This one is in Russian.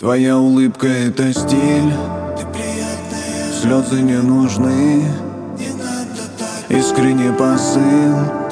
Твоя улыбка — это стиль, Ты приятная, слезы не нужны, не надо так. искренний посыл.